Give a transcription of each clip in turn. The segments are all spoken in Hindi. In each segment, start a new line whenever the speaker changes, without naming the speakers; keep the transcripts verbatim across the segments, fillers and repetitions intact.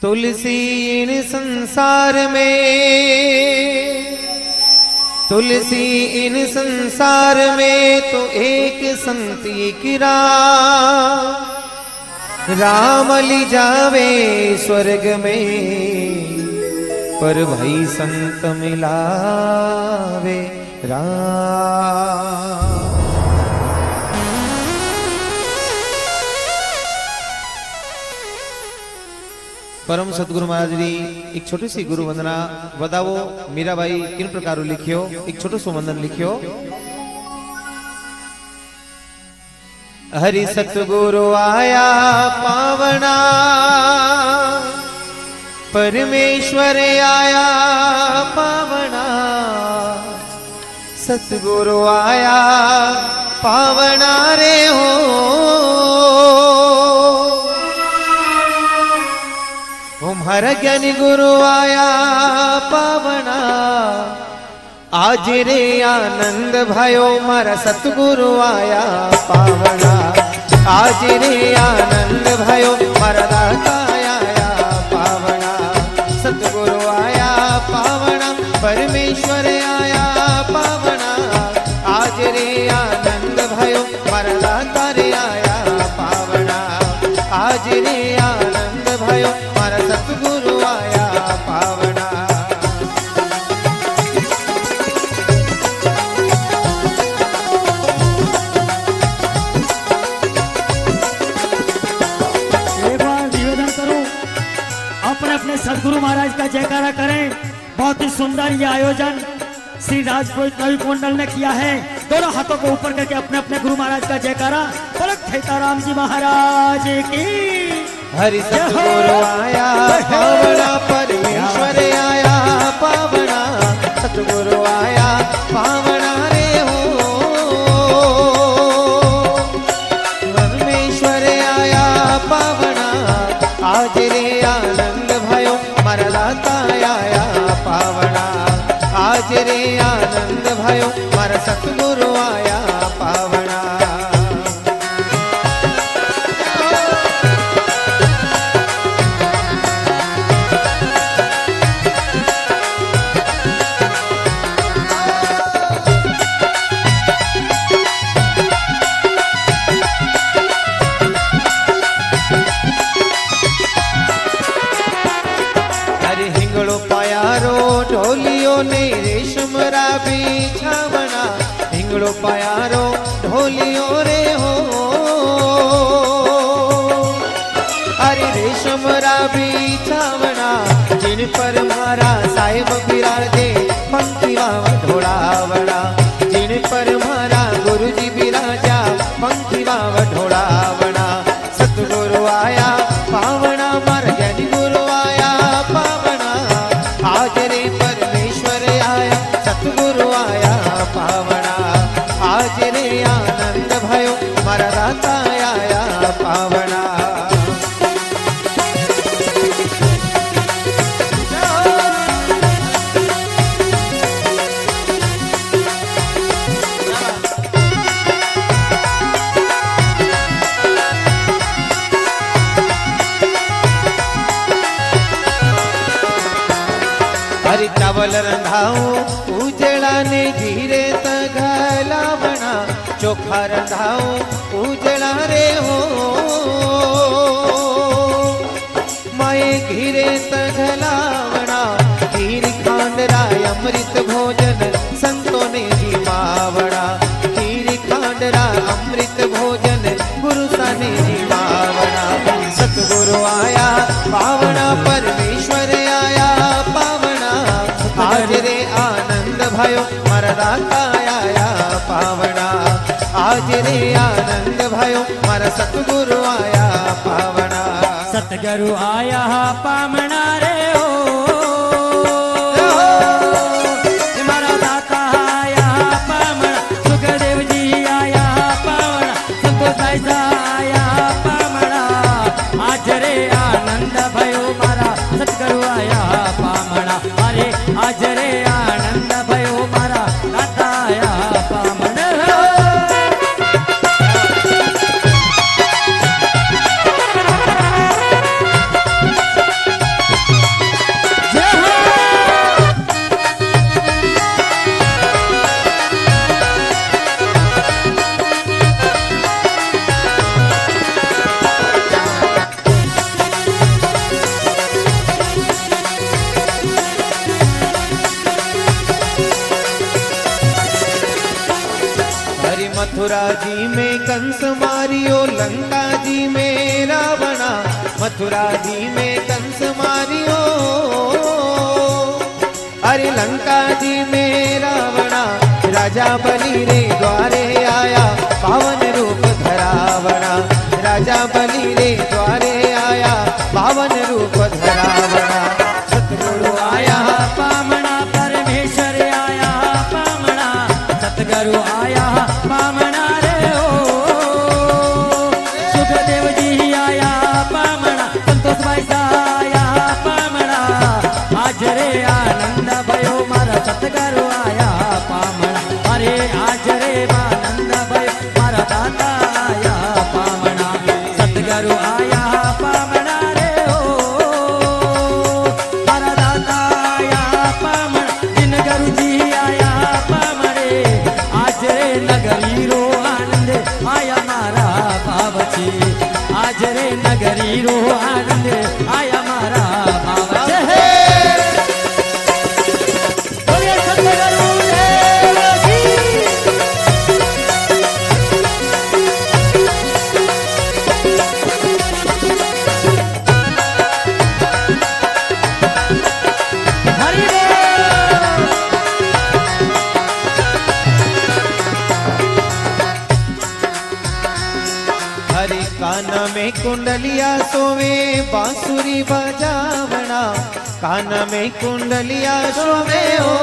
तुलसी इन संसार में, तुलसी इन संसार में तो एक संती की राम, राम ली जावे स्वर्ग में, पर भाई संत मिलावे राम। परम सतगुरु महाराज जी एक छोटी सी गुरु वंदना बताओ। मीरा भाई किन प्रकार लिखियो, एक छोटो सो वंदन लिखियो। हरि सतगुरु आया पावना, परमेश्वर आया पावना, सतगुरु आया पावना रे हो। हमारा ज्ञानी गुरु आया पावना, आज रे आनंद भयो मारा सतगुरु आया पावना, आज रे आनंद भयो मारा दाता आया पावना, सतगुरु आया पावना, परमेश्वर आया पावना, आज रे आनंद भयो मारा दाता रे आया पावना, आज रे आनंद भयो मारा सतगुरु आया पावना।
एक बार निवेदन करो, अपने अपने सदगुरु महाराज का जयकारा करें। बहुत ही सुंदर ये आयोजन श्री राजपुरोहित कवि कुंडल ने किया है। दोनों हाथों को ऊपर करके अपने अपने गुरु महाराज का जयकारा। पलक खेताराम जी महाराज की।
हरि सतगुरु आया पावना, परमेश्वर आया पावना, सतगुरु आया पावना रे हो। परमेश्वर आया पावना, आज रे आनंद भयो मारा दाता आया पावना, आज रे आनंद भयो मारा सतगुरु आया पावना। ढोलियो ने रेशम रा बिछावना, हिंगड़ो पायारो ढोलियो रे हो। अरे रेशम रा बिछावना, जिन पर मारा साहेब बिराजे पंखी वाव ढोड़ावना, जिन पर मारा गुरुजी बिराजा पंखी वाव ढोड़ावना, सतगुरु आया पावना, मारा ज्ञानी गुरु आया पावना, आज रे परमेश्वर आया सतगुरु आया पावना, आज रे आनंद भयो मारा दाता आया पावना। हरि चावल रंधाऊ उजड़ा ने धीरे तगलावना, चोखा रंधाऊ उजड़ा रे हो। माए घीरे तगलावना, खीर खांडरा अमृत भोजन संतों ने जी मावड़ा, खीर खांडरा अमृत भोजन गुरु साने जी मावड़ा, सतगुरु आया पावना, परमेश्वर आया पावना, आज रे आनंद भयो मारा दाता आया पावना, आज रे आनंद भयो मारा सतगुरु आया पावना।
सतगुरु आया पावना रे हो, मारा दाता आया पावना, सुखदेव जी आया पावना, संतोष भाई आया पावना, आज रे आनंद भयो मारा सतगुरु आया पावना, अरे आज रे आनंद भयो मारा दाता आया पावना।
मथुरा जी में कंस मारियो, लंका जी में रावणा। मथुरा जी में कंस मारियो, अरे लंका जी में रावणा। राजा बलि रे द्वारे आया, पावन रूप धरावणा। राजा बलि रे द्वारे आया, पावन रूप धरावणा।
सतगुरु आया पामना, परमेश्वर आया पामना। सतगुरु आया पामना रे ओ, सुखदेव जी आया पामना। संतोष भाई आया पामना। आज रे आनंद भयो मारा सतगुरु आया पामना। अरे आज रे आनंद भयो मारा दाता आया पामना। सतगुरु आया पामना रे ओ, मारा दाता आया पामना। दिन गुरु जी आया पामरे, आज रे नगरी रो आनंद आया मारा बाबची। आज रे नगरी रो आनंद आया मारा बाबची। बोलिए सतगुरु देव की। हरि बोल।
हरे कान में कुंडलिया सोवे, बांसुरी बजावना। कान में कुंडलिया सोवे हो,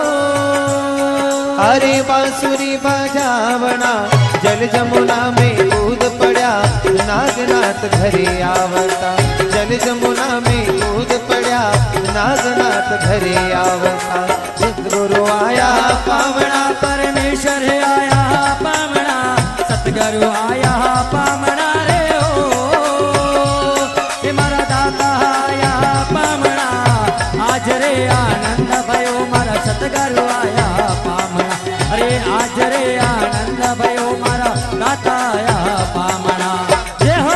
अरे बांसुरी बजावना। जल जमुना में कूद पड़ा, नागनाथ घरे आवता। जल जमुना में कूद पड़ा, नागनाथ घरे आवता। सतगुरु आया
पावना, परमेश्वर आया पामना। सतगुरु आया पामना रे ओ, हे मारा दाता आया पामना। आज रे आनंद भयो मारा सतगुरु आया पामना। अरे आज रे आनंद भयो मारा दाता आया पामना। जय हो।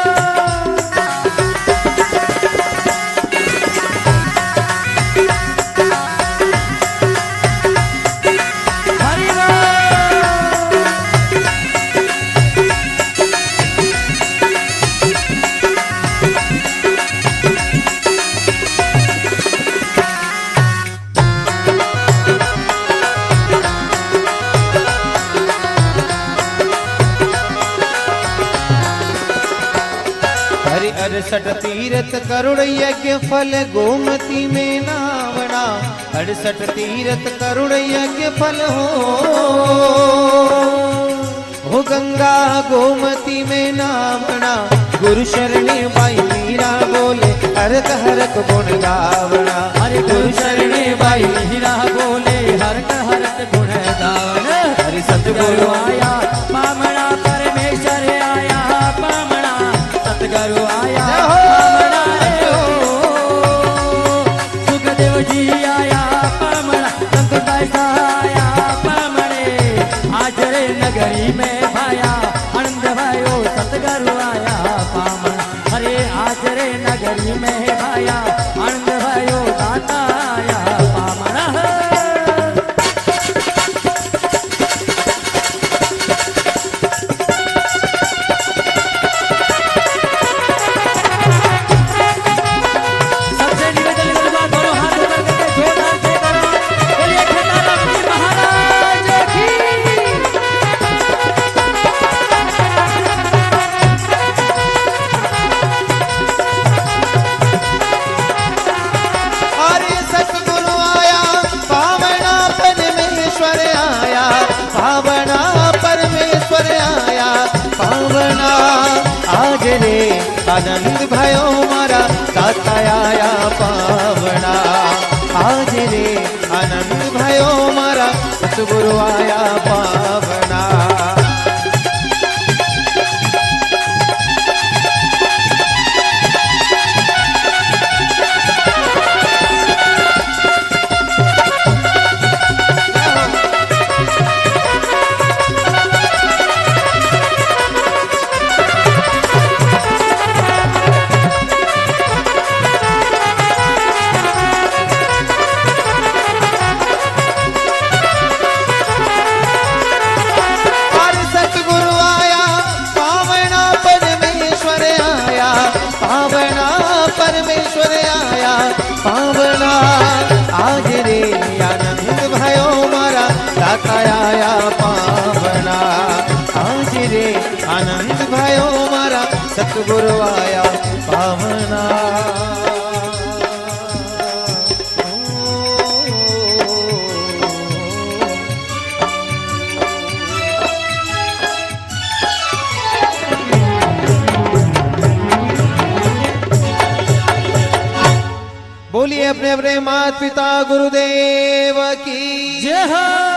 हरि बोल।
हरि अड़सठ तीरथ करुण यज्ञ फल, गोमती में नावना। अड़सठ तीरथ करुण यज्ञ फल हो, हो गंगा गोमती में नावना। गुरु शरणे बाई मीरा बोले, हरक हरक गुण गावना।
हरि गुरु शरणे बाई हीरा बोले, हरक हरक गुण गावन।
हरि सतगुरु
आया पामना, परमेश्वर आया पामना। सतगुरु आया पामना रे ओ, सुखदेव जी आया पामना। संत भाई आया पामने, आज रे नगरी में भाया आनंद भयो। सतगुरु आया पामना, अरे आज रे नगरी में भाया आनंद भयो। दाता आया पामना। सबसे निवेदन करूंगा, दोनों हाथ ऊपर करके जोरदार से करो। बोलिए खेताराम जी महाराज की।
अरे सतगुरु आया पावना, परमेश्वर आया पावना। परमेश्वर आया पावना। आज रे आनंद भयो मारा दाता आया पावना। आज रे आनंद भयो मारा सतगुरु आया पावना।
कामना।
बोलिए अपने अपने माता पिता गुरुदेव की
जय हो।